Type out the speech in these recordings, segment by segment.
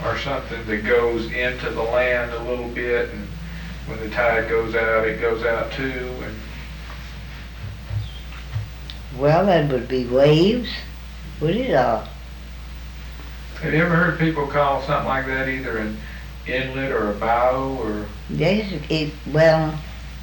or something that goes into the land a little bit, and when the tide goes out, it goes out too. And Well, that would be waves, would it? have you ever heard people call something like that either an inlet or a bow or? Yes, well,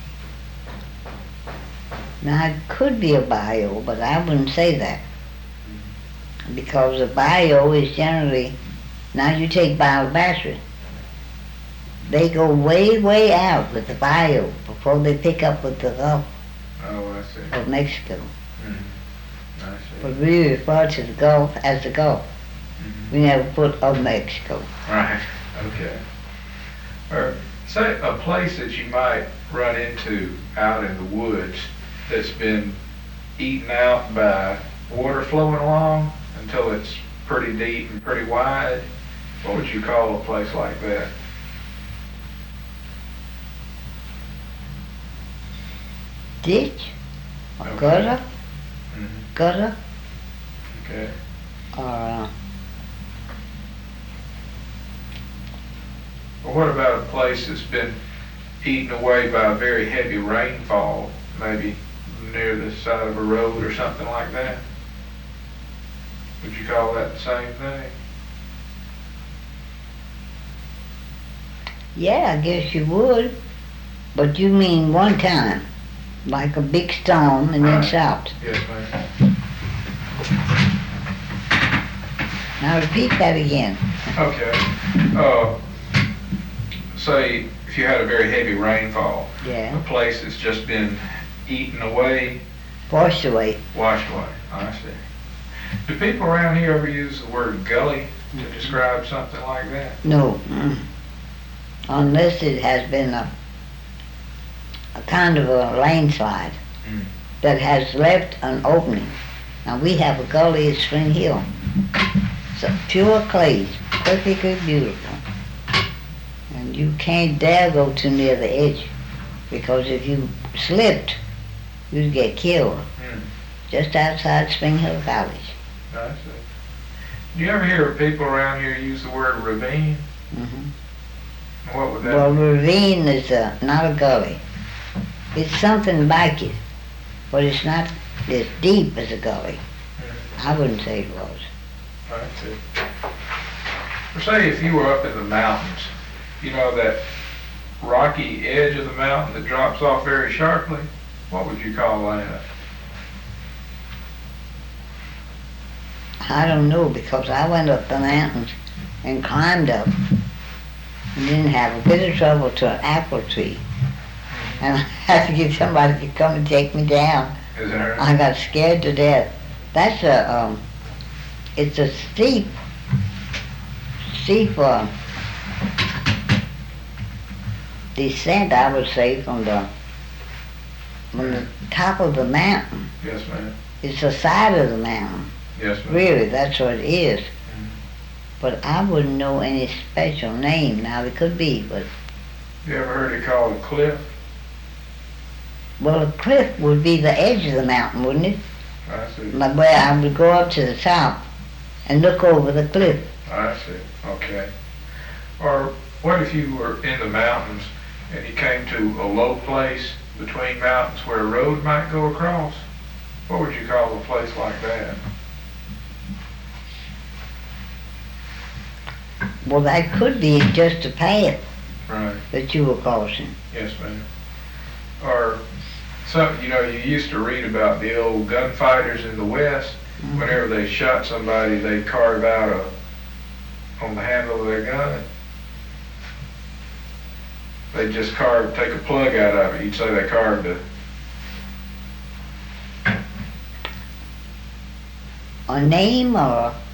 now it could be a bio, but I wouldn't say that. Because a bio is generally, now you take Biobattery, they go way, way out with the bio before they pick up with the Gulf Oh, I see. of Mexico. I see. But we refer to the Gulf as the Gulf. We never put of Mexico. Right. Okay. Or say a place that you might run into out in the woods that's been eaten out by water flowing along until it's pretty deep and pretty wide. What would you call a place like that? Ditch, or Okay. gutter, Mm-hmm. gutter, Okay. or Well, what about a place that's been eaten away by a very heavy rainfall, maybe near the side of a road or something like that? Would you call that the same thing? yeah, I guess you would. But you mean one time, like a big storm and then Right. stopped. Yes, ma'am. Now repeat that again. Okay. Say if you had a very heavy rainfall, Yeah, a place that's just been eaten away, washed away. washed away. I see. Do people around here ever use the word gully to describe something like that? No, unless it has been a kind of a landslide Mm. that has left an opening. Now we have a gully at Spring Hill. So pure clay, perfectly beautiful. And you can't dare go too near the edge because if you slipped, you'd get killed. Mm. Just outside Spring Hill College. I see. Do you ever hear people around here use the word ravine? hmm What would that Well, mean? ravine is not a gully. It's something like it, but it's not as deep as a gully. I wouldn't say it was. I see. Or say if you were up in the mountains, you know that rocky edge of the mountain that drops off very sharply, what would you call that? I don't know because I went up the mountains and climbed up and didn't have a bit of trouble to an apple tree. And I had to get somebody to come and take me down. Is there? I got scared to death. That's it's a steep, descent, I would say, from the top of the mountain. Yes, ma'am. It's the side of the mountain. Yes, ma'am. Really, that's what it is. Mhm. But I wouldn't know any special name. Now, it could be, but, You ever heard it called a cliff? well, a cliff would be the edge of the mountain, wouldn't it? I see. Like where I would go up to the top and look over the cliff. I see. Okay. Or what if you were in the mountains and you came to a low place between mountains where a road might go across? What would you call a place like that? Well, that could be just a path Right. that you were crossing. Yes, ma'am. Or something, you used to read about the old gunfighters in the West. Whenever they shot somebody, they'd carve out on the handle of their gun. They'd just take a plug out of it. You'd say they carved A name or